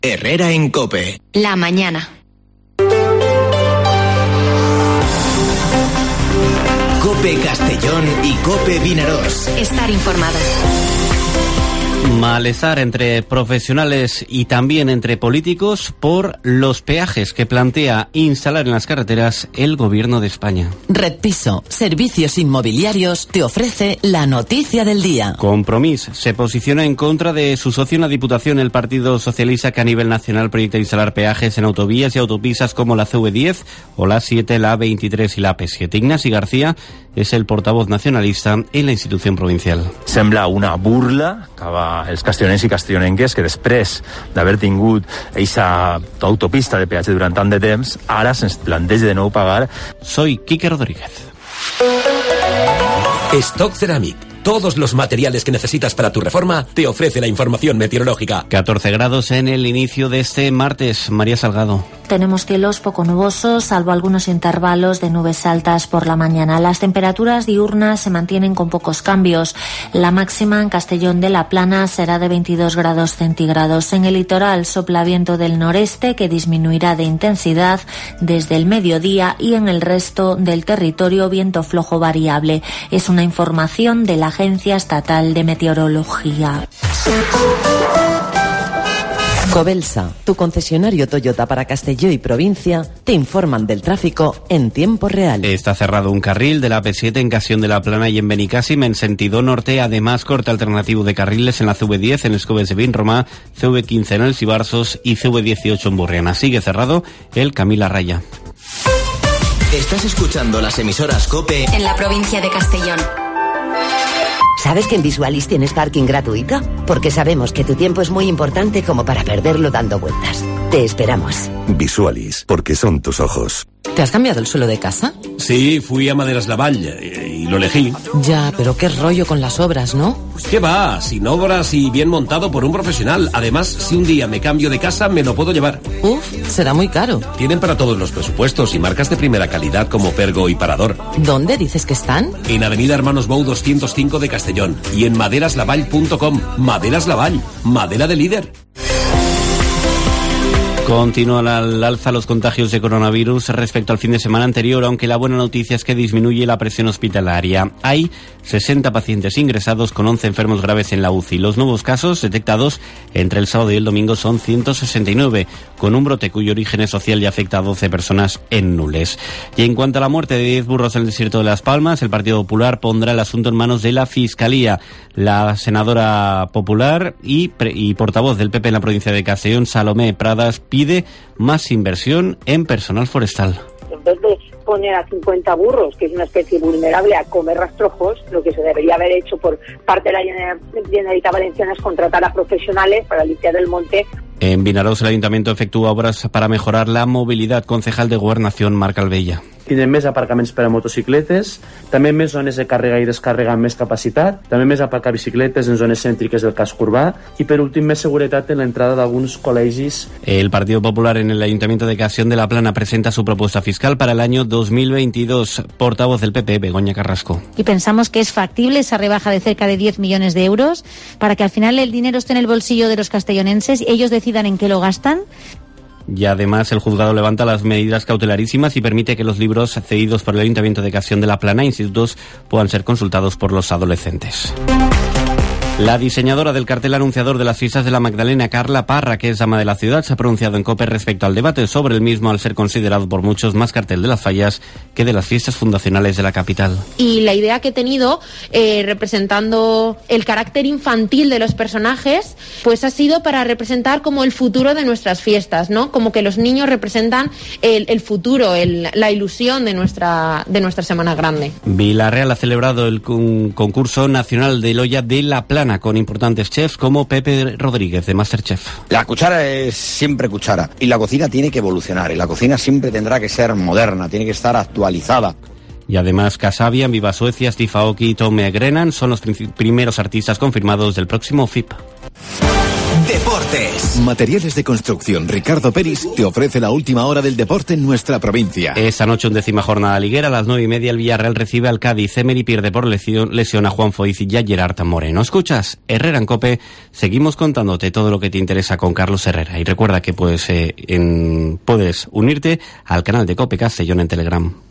Herrera en COPE. La mañana. COPE Castellón y COPE Vinaròs. Estar informada. Malestar entre profesionales y también entre políticos por los peajes que plantea instalar en las carreteras el Gobierno de España. Redpiso, servicios inmobiliarios, te ofrece la noticia del día. Compromís se posiciona en contra de su socio en la Diputación, el Partido Socialista, que a nivel nacional proyecta instalar peajes en autovías y autopistas como la CV10 o la A7, la A23 y la AP7. Ignasi García és el portavoz nacionalista en la institució provincial. Sembla una burla cap als castellonencs i castellonenques que després d'haver tingut aquesta autopista de peatge durant tant de temps, ara se'ns planteja de nou pagar. Soy Quique Rodríguez. Stock Ceramic. Todos los materiales que necesitas para tu reforma te ofrece la información meteorológica. 14 grados en el inicio de este martes. María Salgado. Tenemos cielos poco nubosos, salvo algunos intervalos de nubes altas por la mañana. Las temperaturas diurnas se mantienen con pocos cambios. La máxima en Castellón de la Plana será de 22 grados centígrados. En el litoral sopla viento del noreste que disminuirá de intensidad desde el mediodía y en el resto del territorio viento flojo variable. Es una información de la Agencia Estatal de Meteorología. Cobelsa, tu concesionario Toyota para Castelló y provincia, te informan del tráfico en tiempo real. Está cerrado un carril de la AP7 en Castellón de la Plana y en Benicàssim en sentido norte. Además, corte alternativo de carriles en la CV10 en Escobedo de Vinromà, CV15 en El Sibarzos y CV18 en Burriana. Sigue cerrado el Camila Raya. Estás escuchando las emisoras COPE en la provincia de Castellón. ¿Sabes que en Visualis tienes parking gratuito? Porque sabemos que tu tiempo es muy importante como para perderlo dando vueltas. Te esperamos. Visualis, porque son tus ojos. ¿Te has cambiado el suelo de casa? Sí, fui a Maderas Lavall y lo elegí. Ya, pero qué rollo con las obras, ¿no? ¿Qué va? Sin obras y bien montado por un profesional. Además, si un día me cambio de casa, me lo puedo llevar. Uf, será muy caro. Tienen para todos los presupuestos y marcas de primera calidad como Pergo y Parador. ¿Dónde dices que están? En Avenida Hermanos Bou 205 de Castellón y en maderaslavall.com. Maderas Lavall, madera de líder. Continúan al alza los contagios de coronavirus respecto al fin de semana anterior, aunque la buena noticia es que disminuye la presión hospitalaria. Hay 60 pacientes ingresados con 11 enfermos graves en la UCI. Los nuevos casos detectados entre el sábado y el domingo son 169, con un brote cuyo origen es social y afecta a 12 personas en Nules. Y en cuanto a la muerte de 10 burros en el desierto de Las Palmas, el Partido Popular pondrá el asunto en manos de la Fiscalía. La senadora popular y portavoz del PP en la provincia de Castellón, Salomé Pradas, pide más inversión en personal forestal. En vez de poner a 50 burros, que es una especie vulnerable a comer rastrojos, lo que se debería haber hecho por parte de la Generalitat Valenciana es contratar a profesionales para limpiar el monte. En Vinaròs, el Ayuntamiento efectúa obras para mejorar la movilidad. Concejal de Gobernación, Marc Albella. Tindrem més aparcaments per a motocicletes, també més zones de càrrega i descàrrega amb més capacitat, també més aparcabicicletes en zones cèntriques del casco urbà i, per últim, més seguretat en l'entrada d'alguns col·legis. El Partido Popular en el Ayuntamiento de Castellón de la Plana presenta su propuesta fiscal para el año 2022. Portavoz del PP, Begoña Carrasco. Y pensamos que es factible esa rebaja de cerca de 10 millones de euros para que al final el dinero esté en el bolsillo de los castellonenses y ellos decidan en qué lo gastan. Y además el juzgado levanta las medidas cautelarísimas y permite que los libros cedidos por el Ayuntamiento de Castellón de la Plana e institutos puedan ser consultados por los adolescentes. La diseñadora del cartel anunciador de las fiestas de la Magdalena, Carla Parra, que es dama de la ciudad, se ha pronunciado en COPE respecto al debate sobre el mismo, al ser considerado por muchos más cartel de las fallas que de las fiestas fundacionales de la capital. Y la idea que he tenido, representando el carácter infantil de los personajes, pues ha sido para representar como el futuro de nuestras fiestas, ¿no? Como que los niños representan el futuro, la ilusión de nuestra Semana Grande. Vila-real ha celebrado el concurso nacional de Loya de la Plana, con importantes chefs como Pepe Rodríguez de Masterchef. La cuchara es siempre cuchara y la cocina tiene que evolucionar y la cocina siempre tendrá que ser moderna, tiene que estar actualizada. Y además Kasabian, Viva Suecia, Steve Aoki y Tom Grennan son los primeros artistas confirmados del próximo FIP. Deportes. Materiales de construcción Ricardo Peris te ofrece la última hora del deporte en nuestra provincia. Esta noche 11ª jornada liguera, a las 9:30 el Villarreal recibe al Cádiz. Emery pierde por lesión a Juan Foyz y a Gerard Moreno. Escuchas Herrera en COPE, seguimos contándote todo lo que te interesa con Carlos Herrera. Y recuerda que puedes unirte al canal de COPE Castellón en Telegram.